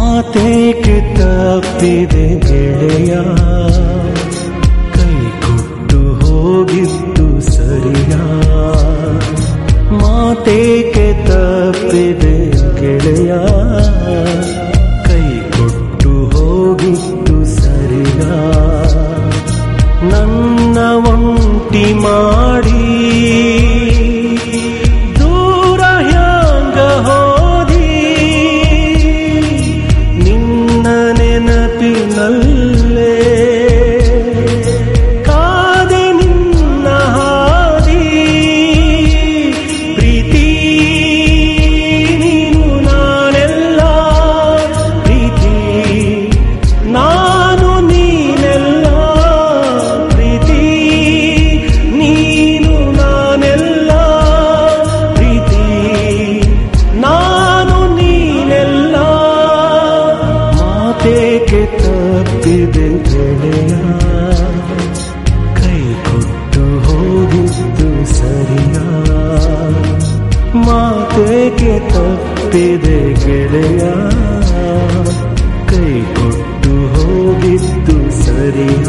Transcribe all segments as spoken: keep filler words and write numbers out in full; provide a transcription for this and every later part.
ಮಾತೇಕೆ ತಪ್ಪಿದೆ ಗೆಳೆಯ, ಕೈ ಕೊಟ್ಟು ಹೋಗಿದ್ದು ಸರಿಯ. ಮಾತೇಕೆ ತಪ್ಪಿದೆ ಗೆಳೆಯ, ಕೈ ಕೊಟ್ಟು ಹೋಗಿದ್ದು ಸರಿಯ. ನನ್ನ ಒಂಟಿ ಮಾಡಿ ದೂರ ಹ್ಯಾಂಗ ಹೋದಿ, ನಿನ್ನ ನೆನಪಿನಲ್ಲೇ ಕಾದೆ ನಿನ್ನ ಹಾದಿ. ಪ್ರೀತಿ ನೀನು ನಾನೆಲ್ಲ, ಪ್ರೀತಿ ನಾನು ನೀನೆಲ್ಲ, ಪ್ರೀತಿ ನೀನು ನಾನೆಲ್ಲ, ಪ್ರೀತಿ ನಾನು ನೀನೆಲ್ಲ. ಮಾತೇಕೆ ತಪ್ಪಿದೆ ಗೆಳೆಯ, ಕೈ ಕೊಟ್ಟು ಹೋಗಿದ್ದು ಸರಿಯ. ಮಾತೇಕೆ ತಪ್ಪಿದೆ ಗೆಳೆಯ, ಕೈ ಕೊಟ್ಟು ಹೋಗಿದ್ದು ಸರಿಯ.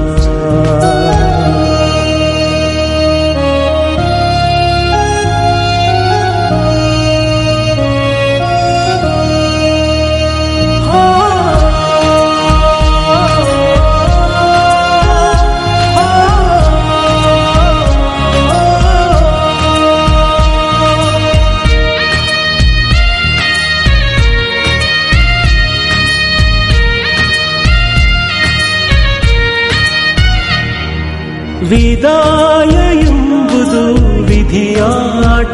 ವಿದಾಯ ಎಂಬುದು ವಿಧಿಯಾಟ,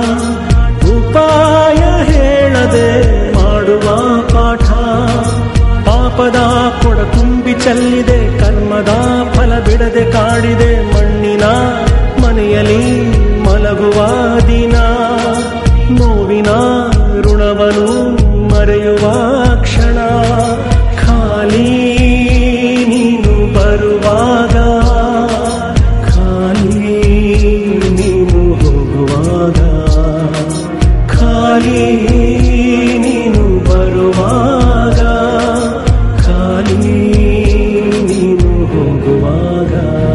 ಉಪಾಯ ಹೇಳದೆ ಮಾಡುವ ಪಾಠ. ಪಾಪದ ಕೊಡ ತುಂಬಿ ಚೆಲ್ಲಿದೆ, ಕರ್ಮದ ಫಲ ಬಿಡದೆ ಕಾಡಿದೆ. ಮಣ್ಣಿನ ಮನೆಯಲ್ಲಿ ಮಲಗುವ ದಿನ, ನೋವಿನ ಋಣವನ್ನು ಮರೆಯುವ ಕ್ಷಣ. ಖಾಲಿ ನೀನು ಬರುವಾಗ, ನೀನು ಹೋಗುವಾಗ, ಖಾಲಿ ನೀನು ಬರುವಾಗ, ಖಾಲಿ ನೀನು ಹೋಗುವಾಗ.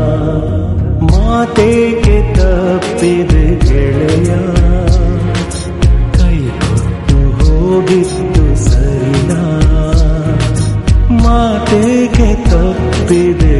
ಮಾತೇಕೆ ತಪ್ಪಿದೆ ಗೆಳೆಯ, ಕೈ ಕೊಟ್ಟು ಹೋಗಿದ್ದು ಸರಿಯ. ಮಾತೇಕೆ ತಪ್ಪಿದೆ